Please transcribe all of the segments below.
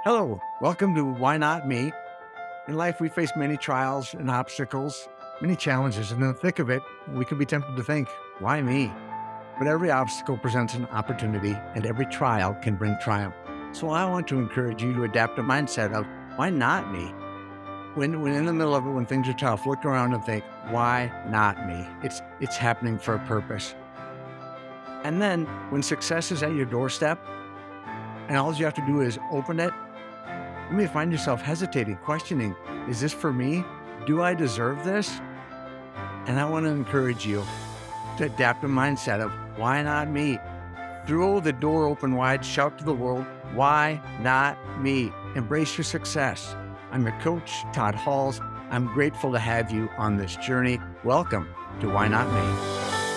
Hello, welcome to Why Not Me? In life, we face many trials and obstacles, many challenges. And in the thick of it, we can be tempted to think, why me? But every obstacle presents an opportunity, and every trial can bring triumph. So I want to encourage you to adapt a mindset of, why not me? When in the middle of it, when things are tough, look around and think, why not me? It's happening for a purpose. And then when success is at your doorstep, and all you have to do is open it, you may find yourself hesitating, questioning, is this for me? Do I deserve this? And I want to encourage you to adapt a mindset of, why not me? Throw the door open wide, shout to the world, why not me? Embrace your success. I'm your coach, Todd Halls. I'm grateful to have you on this journey. Welcome to Why Not Me?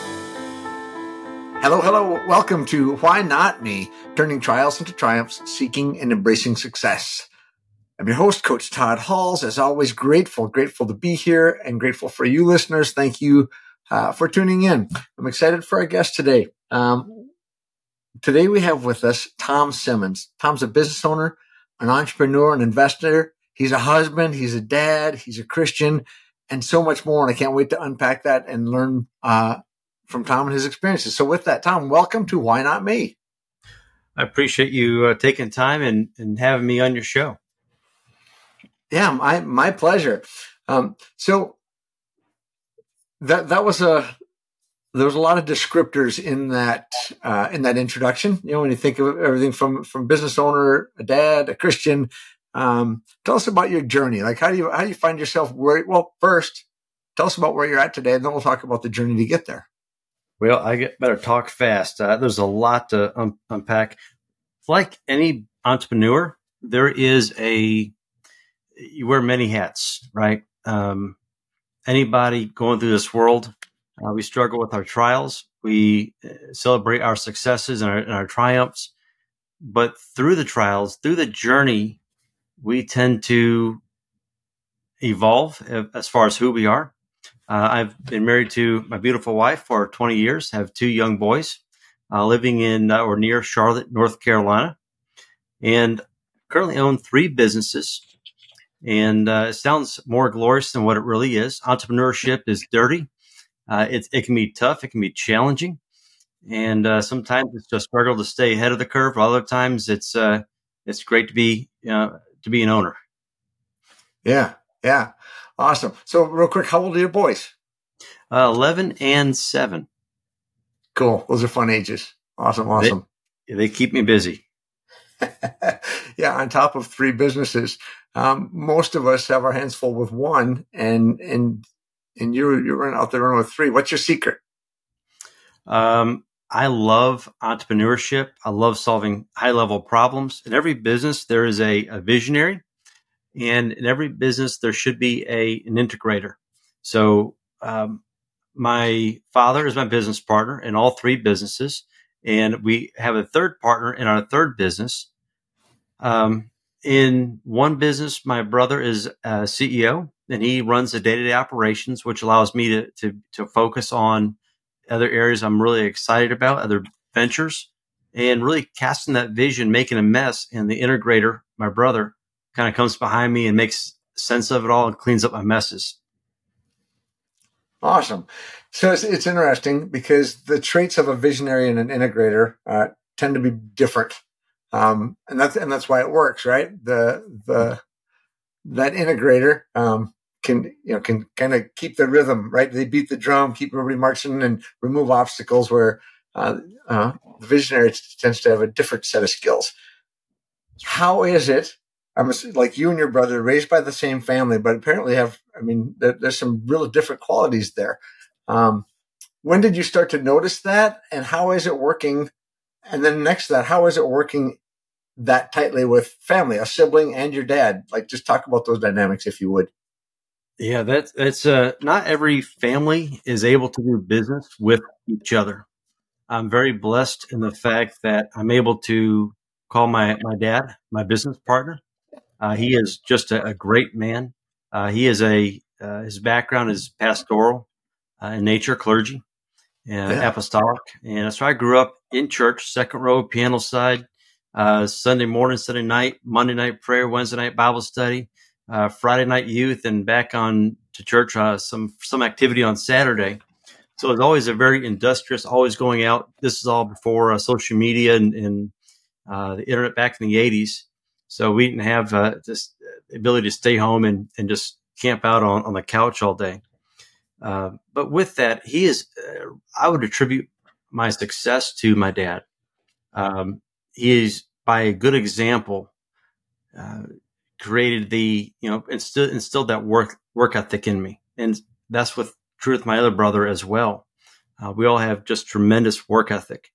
Hello. Welcome to Why Not Me? Turning trials into triumphs, seeking and embracing success. I'm your host, Coach Todd Halls. As always, grateful to be here and grateful for you listeners. Thank you for tuning in. I'm excited for our guest today. Today we have with us Tom Simmons. Tom's a business owner, an entrepreneur, an investor. He's a husband, he's a dad, he's a Christian, and so much more. And I can't wait to unpack that and learn from Tom and his experiences. So with that, Tom, welcome to Why Not Me? I appreciate you taking time and having me on your show. Yeah, my pleasure. So that was there was a lot of descriptors in that introduction. You know, when you think of everything from business owner, a dad, a Christian, tell us about your journey. Like, how do you find yourself where? Well, first, tell us about where you're at today, and then we'll talk about the journey to get there. Well, I better talk fast. There's a lot to unpack. Like any entrepreneur, you wear many hats, right? Anybody going through this world, we struggle with our trials. We celebrate our successes and our triumphs. But through the trials, through the journey, we tend to evolve as far as who we are. I've been married to my beautiful wife for 20 years, have two young boys, living in or near Charlotte, North Carolina, and currently own 3 businesses. And it sounds more glorious than what it really is. Entrepreneurship is dirty. It can be tough. It can be challenging. And sometimes it's just a struggle to stay ahead of the curve. Other times it's great to be an owner. Yeah. Awesome. So real quick, how old are your boys? 11 and 7. Cool. Those are fun ages. Awesome. They keep me busy. Yeah. On top of 3 businesses, most of us have our hands full with one, and you're out there running with 3. What's your secret? I love entrepreneurship. I love solving high level problems. In every business, there is a visionary, and in every business, there should be an integrator. So, my father is my business partner in all 3 businesses, and we have a third partner in our third business. In one business, my brother is a CEO, and he runs the day-to-day operations, which allows me to focus on other areas I'm really excited about, other ventures, and really casting that vision, making a mess. And the integrator, my brother, kind of comes behind me and makes sense of it all and cleans up my messes. Awesome. So it's interesting because the traits of a visionary and an integrator tend to be different. And that's why it works, right? That integrator can kind of keep the rhythm, right? They beat the drum, keep everybody marching, and remove obstacles. Where the visionary tends to have a different set of skills. How is it? Like you and your brother, raised by the same family, but apparently there's some really different qualities there. When did you start to notice that, and how is it working? And then next to that, how is it working that tightly with family, a sibling and your dad? Like, just talk about those dynamics, if you would. Yeah, that's not every family is able to do business with each other. I'm very blessed in the fact that I'm able to call my dad my business partner. He is just a great man. He is his background is pastoral in nature, clergy, and apostolic. And so I grew up in church, second row, piano side, Sunday morning, Sunday night, Monday night prayer, Wednesday night Bible study, Friday night youth, and back on to church, some activity on Saturday. So it was always a very industrious, always going out. This is all before social media and the internet back in the 80s. So we didn't have this ability to stay home and just camp out on the couch all day. But with that, I would attribute my success to my dad. He is, by a good example, created instilled that work ethic in me. And that's with true with my other brother as well. We all have just tremendous work ethic.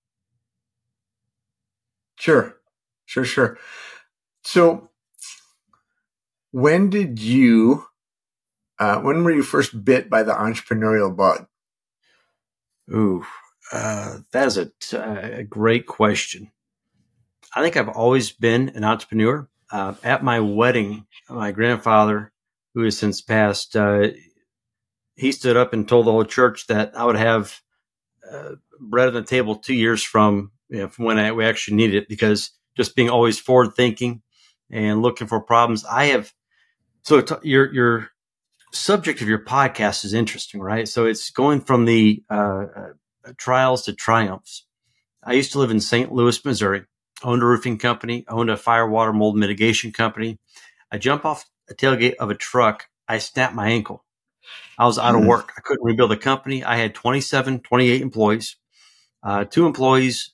Sure. So when were you first bit by the entrepreneurial bug? Ooh, that is a great question. I think I've always been an entrepreneur. At my wedding, my grandfather, who has since passed, he stood up and told the whole church that I would have bread on the table 2 years from when we actually needed it, because just being always forward thinking and looking for problems. Your subject of your podcast is interesting, right? So it's going from the trials to triumphs. I used to live in St. Louis, Missouri, owned a roofing company, owned a fire, water, mold mitigation company. I jump off a tailgate of a truck. I snapped my ankle. I was out of work. I couldn't rebuild the company. I had 28 employees. 2 employees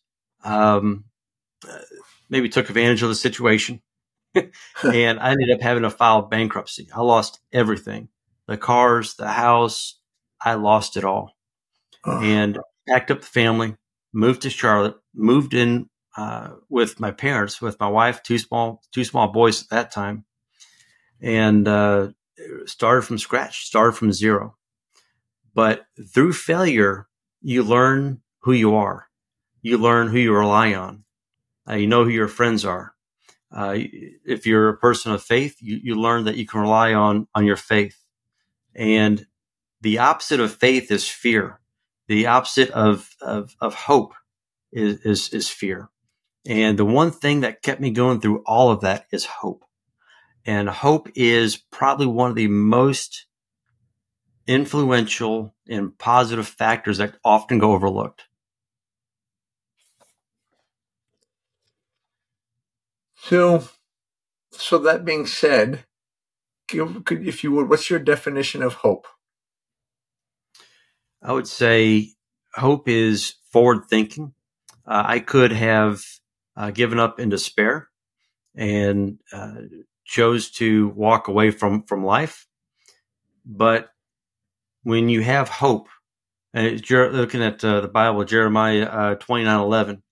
maybe took advantage of the situation. And I ended up having to file bankruptcy. I lost everything. The cars, the house, I lost it all. And packed up the family, moved to Charlotte, moved in with my parents, with my wife, two small boys at that time, and started from scratch, started from zero. But through failure, you learn who you are. You learn who you rely on. You know who your friends are. If you're a person of faith, you learn that you can rely on your faith. And the opposite of faith is fear. The opposite of hope is fear. And the one thing that kept me going through all of that is hope. And hope is probably one of the most influential and positive factors that often go overlooked. So that being said, if you would, what's your definition of hope? I would say hope is forward thinking. I could have given up in despair and chose to walk away from life. But when you have hope, and you're looking at the Bible, Jeremiah 29:11,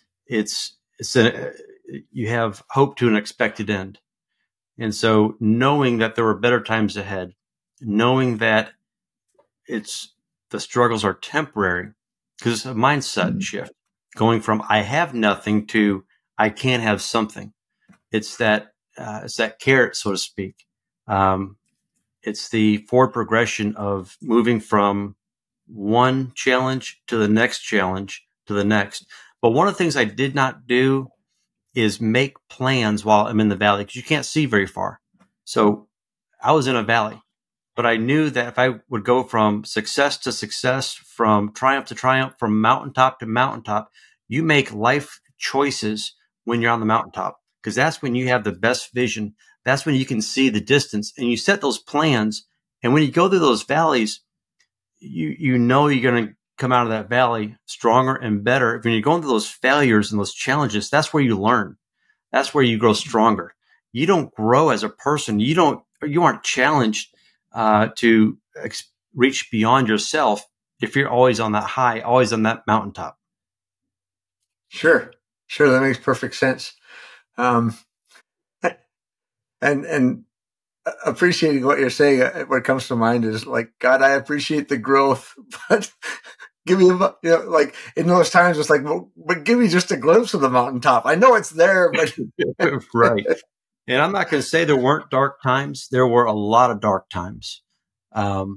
you have hope to an expected end. And so knowing that there were better times ahead, knowing that the struggles are temporary, because it's a mindset shift, going from I have nothing to I can have something. It's that carrot, so to speak. It's the forward progression of moving from one challenge to the next challenge to the next. But one of the things I did not do is make plans while I'm in the valley, because you can't see very far. So I was in a valley, but I knew that if I would go from success to success, from triumph to triumph, from mountaintop to mountaintop, you make life choices when you're on the mountaintop, because that's when you have the best vision. That's when you can see the distance, and you set those plans. And when you go through those valleys, you know you're going to come out of that valley stronger and better. When you're going through those failures and those challenges, that's where you learn. That's where you grow stronger. You don't grow as a person. You aren't challenged to reach beyond yourself if you're always on that high, always on that mountaintop. Sure. That makes perfect sense. And appreciating what you're saying, what comes to mind is like, God, I appreciate the growth, but give me, like in those times, it's like, but give me just a glimpse of the mountaintop. I know it's there, but right. And I'm not going to say there weren't dark times. There were a lot of dark times.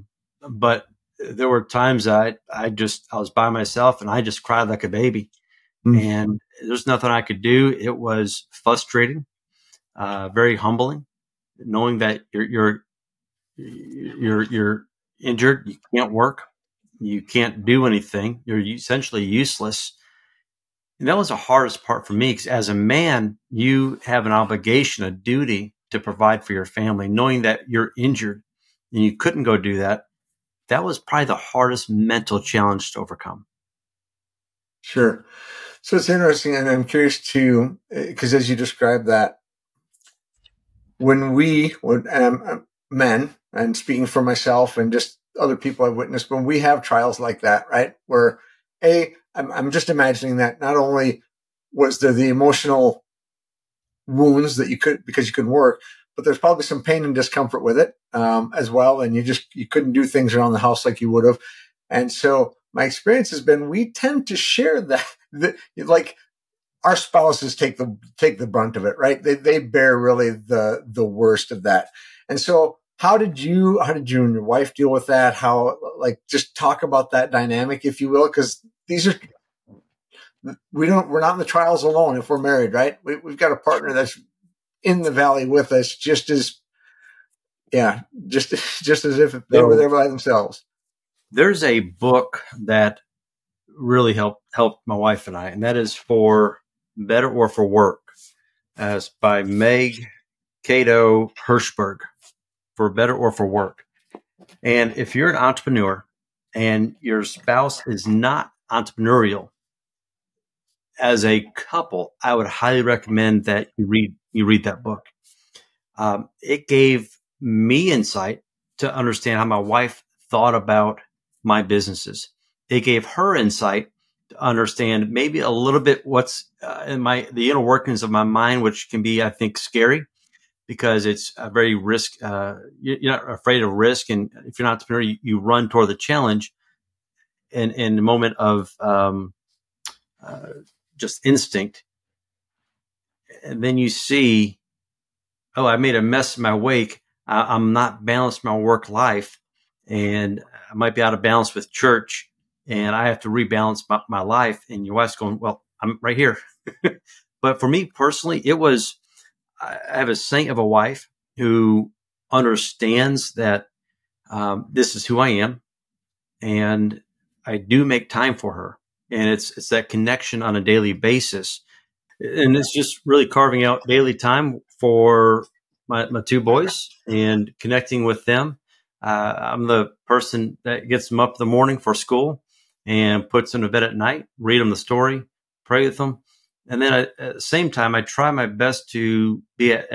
But there were times I was by myself and I just cried like a baby. And there's nothing I could do. It was frustrating, very humbling, knowing that you're injured, you can't work, you can't do anything, you're essentially useless. And that was the hardest part for me, because as a man, you have an obligation, a duty to provide for your family, knowing that you're injured and you couldn't go do that. That was probably the hardest mental challenge to overcome. Sure. So it's interesting, and I'm curious too, because as you described that, when men, and speaking for myself and just other people I've witnessed, when we have trials like that, right, where I'm just imagining that not only was there the emotional wounds that because you couldn't work, but there's probably some pain and discomfort with it as well, and you couldn't do things around the house like you would have. And so my experience has been we tend to share that like our spouses take the brunt of it, right? They bear really the worst of that. And so how did you and your wife deal with that? Just talk about that dynamic, if you will, because we're not in the trials alone if we're married, right? We've got a partner that's in the valley with us, just as if they were there by themselves. There's a book that really helped my wife and I, and that is For Better or for Work, as by Meg Cato Hirschberg, For Better or for Work. And if you're an entrepreneur and your spouse is not entrepreneurial, as a couple, I would highly recommend that you read that book. It gave me insight to understand how my wife thought about my businesses. It gave her insight to understand maybe a little bit what's in the inner workings of my mind, which can be, I think, scary, because it's a very risk. You're not afraid of risk, and if you're an entrepreneur, you run toward the challenge. In the moment of just instinct, and then you see, oh, I made a mess in my wake. I'm not balanced my work life, and I might be out of balance with church, and I have to rebalance my life. And your wife's going, well, I'm right here. But for me personally, I have a saint of a wife who understands that this is who I am, and I do make time for her. And it's that connection on a daily basis. And it's just really carving out daily time for my two boys and connecting with them. I'm the person that gets them up in the morning for school and puts them to bed at night, read them the story, pray with them. And then at the same time, I try my best to be at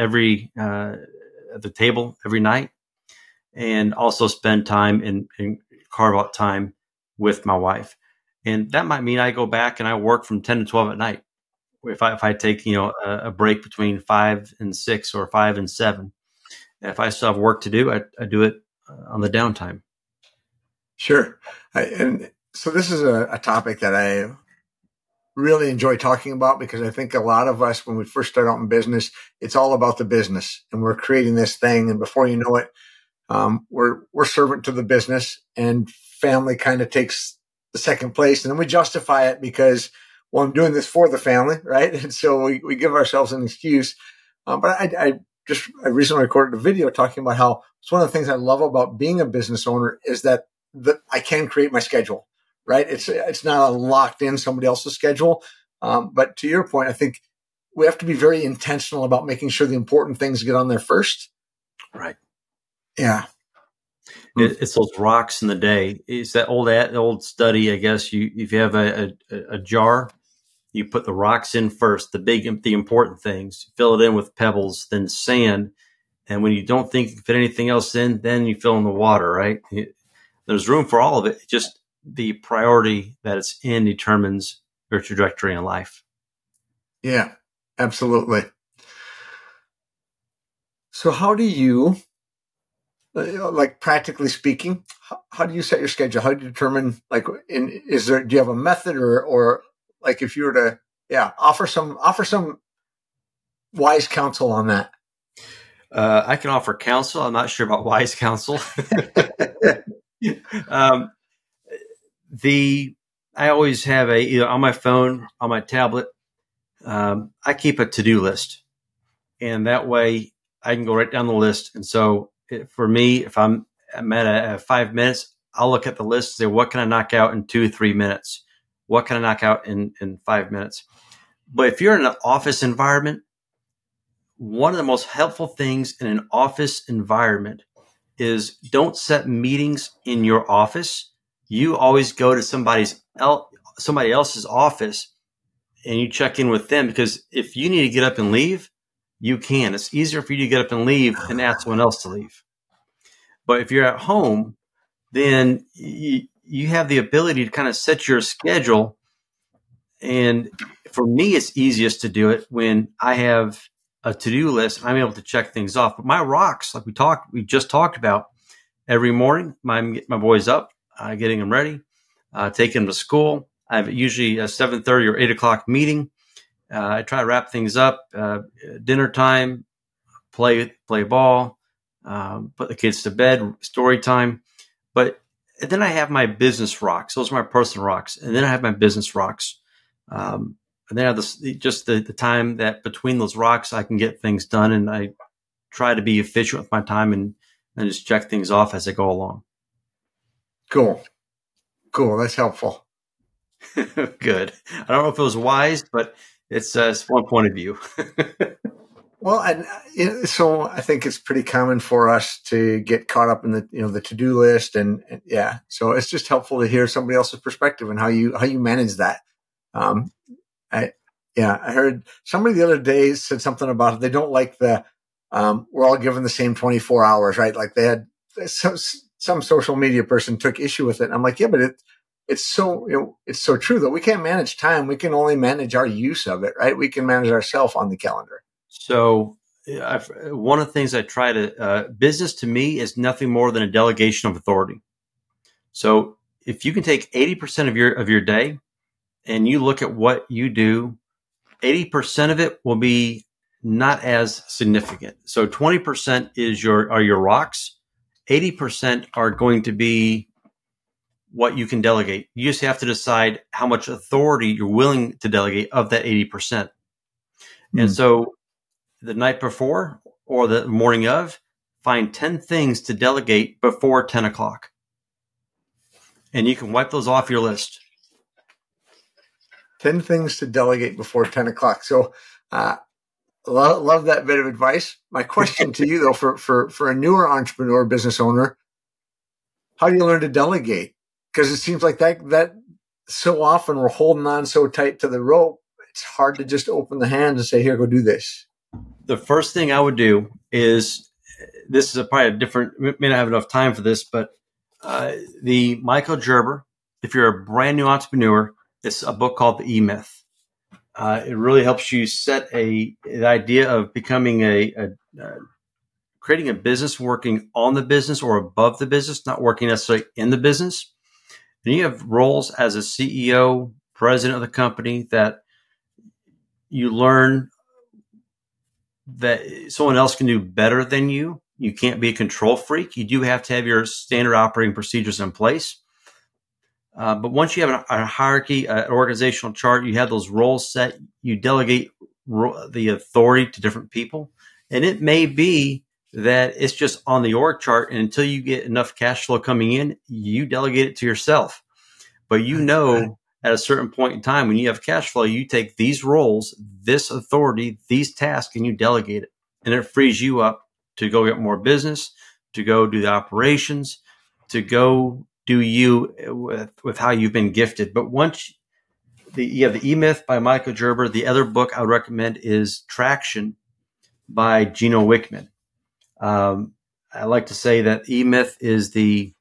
the table every night, and also spend time and carve out time with my wife. And that might mean I go back and I work from 10 to 12 at night. If I take, a break between 5 and 6 or 5 and 7, if I still have work to do, I do it on the downtime. Sure. And so this is a topic that I really enjoy talking about, because I think a lot of us, when we first start out in business, it's all about the business, and we're creating this thing. And before you know it, we're servant to the business, and family kind of takes the second place. And then we justify it because, well, I'm doing this for the family, right? And so we give ourselves an excuse. But I recently recorded a video talking about how it's one of the things I love about being a business owner is that I can create my schedule, right? It's not a locked in somebody else's schedule. But to your point, I think we have to be very intentional about making sure the important things get on there first. Right. Yeah. It's those rocks in the day. It's that old study, I guess. If you have a jar, you put the rocks in first, the important things. Fill it in with pebbles, then sand. And when you don't think you can fit anything else in, then you fill in the water, right? There's room for all of it. Just the priority that it's in determines your trajectory in life. Yeah, absolutely. So how do you, like practically speaking, how do you set your schedule? How do you determine, do you have a method or like if you were to, offer some wise counsel on that? I can offer counsel. I'm not sure about wise counsel. I always have either on my phone, on my tablet, I keep a to-do list, and that way I can go right down the list. And so for me, if I'm at 5 minutes, I'll look at the list and say, what can I knock out in 2-3 minutes? What can I knock out in 5 minutes? But if you're in an office environment, one of the most helpful things in an office environment is don't set meetings in your office. You always go to somebody else's office and you check in with them, because if you need to get up and leave, you can. It's easier for you to get up and leave than ask someone else to leave. But if you're at home, then you have the ability to kind of set your schedule. And for me, it's easiest to do it when I have a to-do list. I'm able to check things off. But my rocks, like we just talked about, every morning, I'm getting my boys up, getting them ready, taking them to school. I have usually a 7:30 or 8 o'clock meeting. I try to wrap things up, dinner time, play ball, put the kids to bed, story time. But then I have my business rocks. Those are my personal rocks. And then I have my business rocks. And then I have just the time that between those rocks, I can get things done. And I try to be efficient with my time and just check things off as I go along. Cool. That's helpful. Good. I don't know if it was wise, but it's one point of view. Well, and so I think it's pretty common for us to get caught up in the to-do list, and yeah. So it's just helpful to hear somebody else's perspective and how you manage that. I heard somebody the other day said something about it. They don't like we're all given the same 24 hours, right? Like they had some social media person took issue with it. And I'm like, yeah, but it's so true that we can't manage time. We can only manage our use of it, right? We can manage ourselves on the calendar. So one of the things I try to, business to me is nothing more than a delegation of authority. So if you can take 80% of your day and you look at what you do, 80% of it will be not as significant. So 20% are your rocks. 80% are going to be what you can delegate. You just have to decide how much authority you're willing to delegate of that 80%. Mm-hmm. And so the night before or the morning of, find 10 things to delegate before 10 o'clock. And you can wipe those off your list. 10 things to delegate before 10 o'clock. So love that bit of advice. My question to you, though, for a newer entrepreneur, business owner, how do you learn to delegate? Because it seems like that so often we're holding on so tight to the rope, it's hard to just open the hands and say, here, go do this. The first thing I would do is, this is probably a different, may not have enough time for this, but the Michael Gerber, if you're a brand new entrepreneur, it's a book called The E-Myth. It really helps you set the idea of becoming creating a business, working on the business or above the business, not working necessarily in the business. And you have roles as a CEO, president of the company, that you learn that someone else can do better than you. You can't be a control freak. You do have to have your standard operating procedures in place. But once you have a hierarchy, an organizational chart, you have those roles set, you delegate the authority to different people. And it may be that it's just on the org chart, and until you get enough cash flow coming in, you delegate it to yourself. But at a certain point in time, when you have cash flow, you take these roles, this authority, these tasks, and you delegate it. And it frees you up to go get more business, to go do the operations, to go do you with how you've been gifted. But once you have the E-Myth by Michael Gerber, the other book I would recommend is Traction by Gino Wickman. I like to say that E-Myth is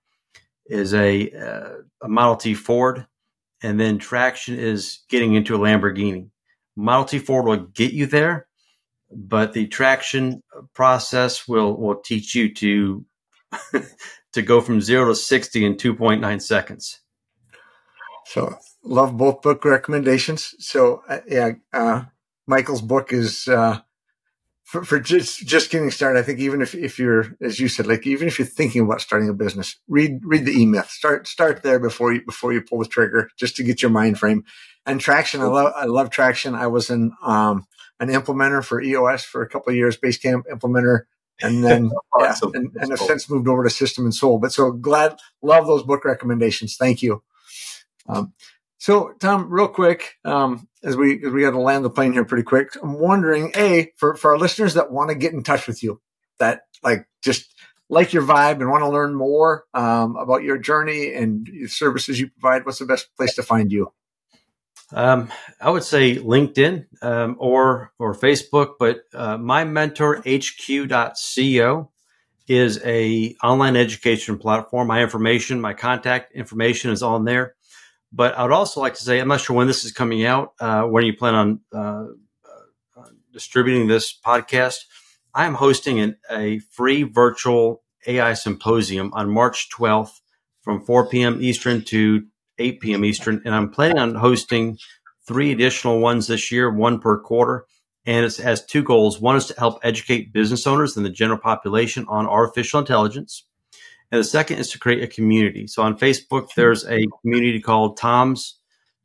a Model T Ford, and then Traction is getting into a Lamborghini. Model T Ford will get you there, but the Traction process will teach you to go from 0 to 60 in 2.9 seconds. So love both book recommendations. So Michael's book is for just getting started, I think even if you're, as you said, like even if you're thinking about starting a business, read the E-Myth. Start there before you pull the trigger, just to get your mind frame. And Traction, I love Traction. I was an implementer for EOS for a couple of years, Basecamp implementer, and then Awesome. and have since moved over to System and Soul. But so love those book recommendations. Thank you. So, Tom, real quick, as we got to land the plane here pretty quick, I'm wondering, for our listeners that want to get in touch with you, that just like your vibe and want to learn more about your journey and the services you provide, what's the best place to find you? I would say LinkedIn or Facebook, but mymentorhq.co is a online education platform. My contact information is on there. But I would also like to say, I'm not sure when this is coming out, when you plan on distributing this podcast. I am hosting a free virtual AI symposium on March 12th from 4 p.m. Eastern to 8 p.m. Eastern. And I'm planning on hosting 3 additional ones this year, 1 per quarter. And it has 2 goals. One is to help educate business owners and the general population on artificial intelligence. And the second is to create a community. So on Facebook, there's a community called Tom's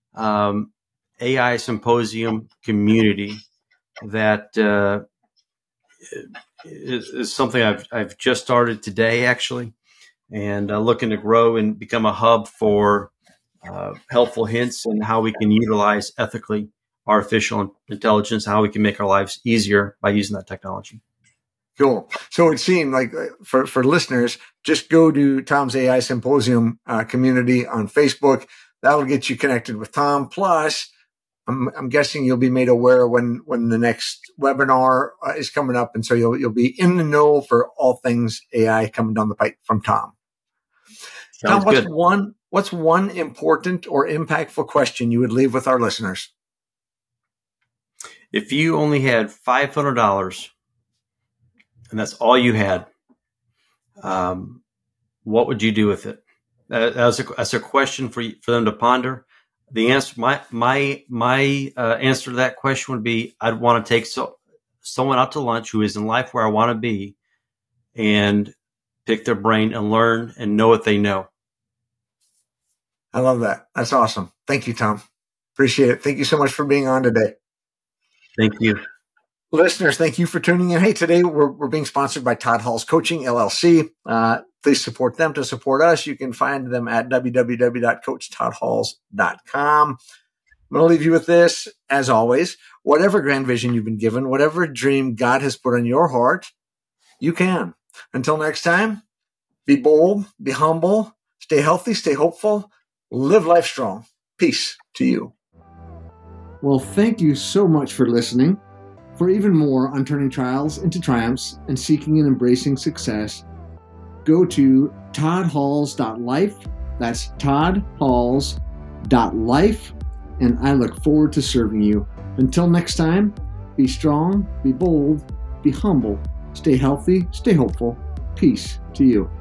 AI Symposium Community that is something I've just started today, actually, and looking to grow and become a hub for helpful hints on how we can utilize ethically artificial intelligence, how we can make our lives easier by using that technology. Cool. So it seemed like for listeners, just go to Tom's AI Symposium community on Facebook. That'll get you connected with Tom. Plus, I'm guessing you'll be made aware when the next webinar is coming up, and so you'll be in the know for all things AI coming down the pipe from Tom. Sounds Tom, good. what's one important or impactful question you would leave with our listeners? If you only had $500 and that's all you had, what would you do with it? That's a question for them to ponder. The answer, my answer to that question would be, I'd want to take someone out to lunch who is in life where I want to be, and pick their brain and learn and know what they know. I love that. That's awesome. Thank you, Tom. Appreciate it. Thank you so much for being on today. Thank you. Listeners, thank you for tuning in. Hey, today we're being sponsored by Todd Halls Coaching, LLC. Please support them to support us. You can find them at www.coachtoddhalls.com. I'm going to leave you with this, as always. Whatever grand vision you've been given, whatever dream God has put on your heart, you can. Until next time, be bold, be humble, stay healthy, stay hopeful, live life strong. Peace to you. Well, thank you so much for listening. For even more on turning trials into triumphs and seeking and embracing success, go to toddhalls.life. That's toddhalls.life. And I look forward to serving you. Until next time, be strong, be bold, be humble, stay healthy, stay hopeful. Peace to you.